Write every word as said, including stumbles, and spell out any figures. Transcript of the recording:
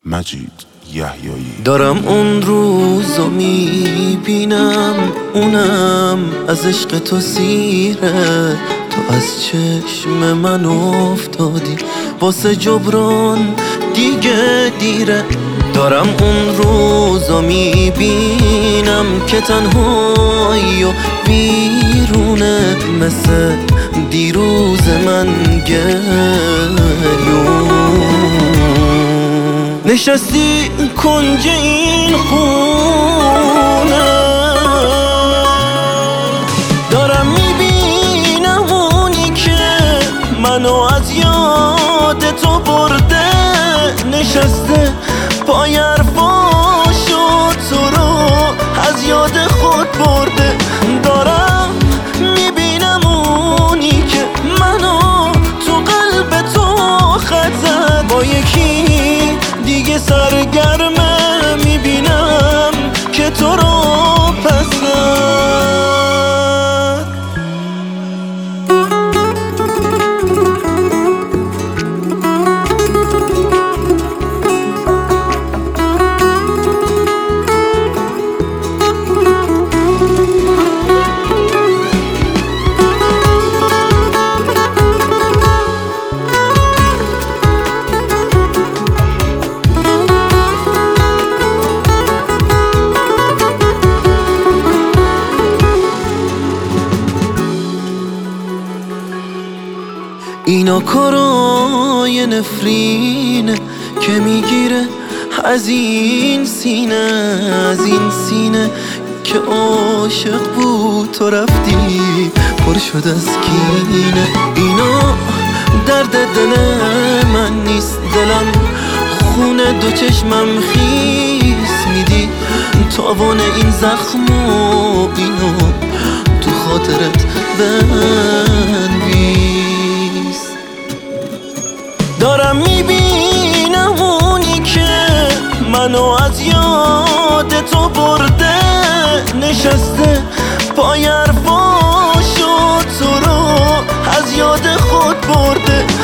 مجید یحیایی. دارم اون روزو میبینم، اونم از عشق تو سیره. تو از چشم من افتادی، واسه جبران دیگه دیره. دارم اون روزو میبینم که تنهایی و بیرونه، مثل دیروز من گریون. نشستی کنج این خونه، دارم میبینم اونی که منو از یاد تو برده. نشسته پای حرفاشو، تو رو از یاد خود برده. دارم میبینم اونی که منو تو قلب تو خط زد، با یکی دیگه سرگرمه. میبینم که تو رو پس زد. اینا کارای نفرینه که میگیره از این سینه، از این سینه که عاشق بود تو رفتی، پر شد از کینه. اینا درد دل من نیست، دلم خونه دو چشمم خیس میدی. تاوان این زخم و اینو تو خاطرت بنویس. دارم میبینم اونی که منو از یاد تو برده. نشسته پای حرفاشو، تو رو از یاد خود برده.